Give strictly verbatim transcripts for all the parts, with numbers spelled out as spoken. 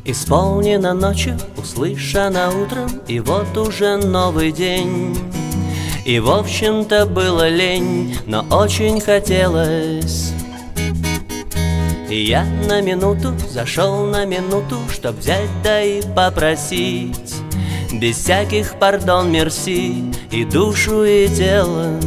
Исполнено ночью, услышано утром, и вот уже новый день. И в общем-то было лень, но очень хотелось. И я на минуту зашел на минуту, чтоб взять да и попросить, без всяких пардон, мерси, и душу, и тело.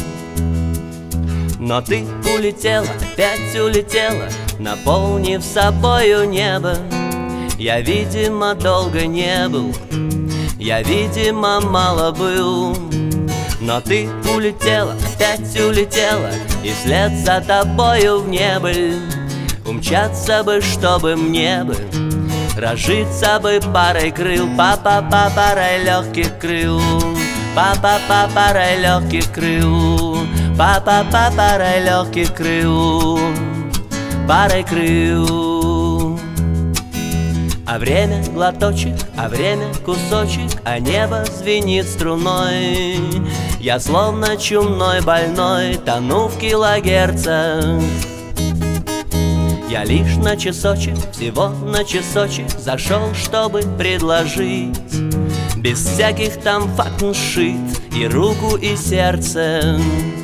Но ты улетела, опять улетела, наполнив собою небо. Я, видимо, долго не был, я, видимо, мало был. Но ты улетела, опять улетела, и вслед за тобою в небо. Умчаться бы, чтобы мне бы разжиться бы парой крыл, па-па-па, парой легких крыл, па-па-па, парой легких крыл, па-па-па, парой легких крыл, парой крыл. А время глоточек, а время кусочек, а небо звенит струной. Я словно чумной больной тону в килогерцах. Я лишь на часочек, всего на часочек зашел, чтобы предложить, без всяких там факт-шит, и руку, и сердце.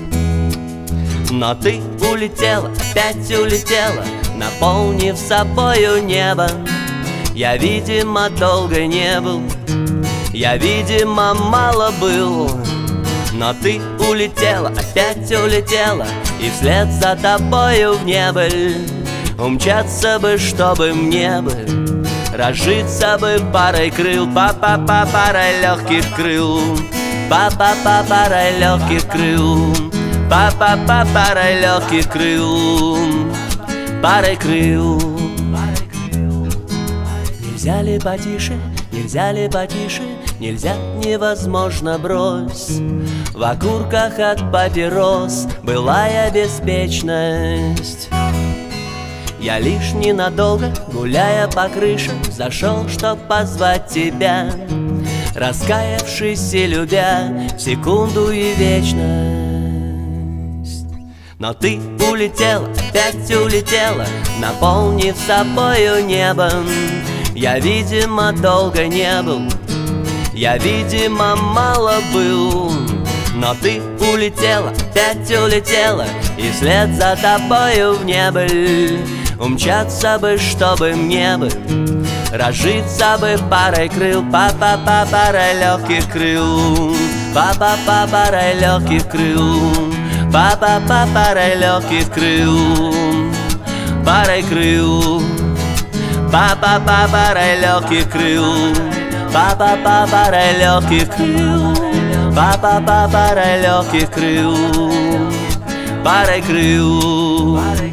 Но ты улетела, опять улетела, наполнив собою небо. Я, видимо, долго не был, я, видимо, мало был. Но ты улетела, опять улетела, и вслед за тобою в небо. Умчаться бы, чтобы мне бы разжиться бы парой крыл, па-па-па, парой легких крыл, па-па-па, парой легких крыл, па-па-па, парой легких крыл, парой крыл. Нельзя ли потише, нельзя ли потише, нельзя, невозможно, брось в окурках от папирос былая беспечность. Я лишь ненадолго, гуляя по крыше, зашел, чтоб позвать тебя, раскаявшись и любя в секунду и вечность. Но ты улетела, опять улетела, наполнив собою небо. Я, видимо, долго не был, я, видимо, мало был. Но ты улетела, опять улетела, и вслед за тобою в небо. Умчаться бы, чтобы мне бы разжиться бы парой крыл, па-па-па, парой легких крыл, па-па-па, парой легких крыл, па-па-па, парой легких крыл, парой крыл, па-па-па, парой легких крыл, па-па-па, парой легких крыл, па-па-па, парой легких крыл, парой крыл.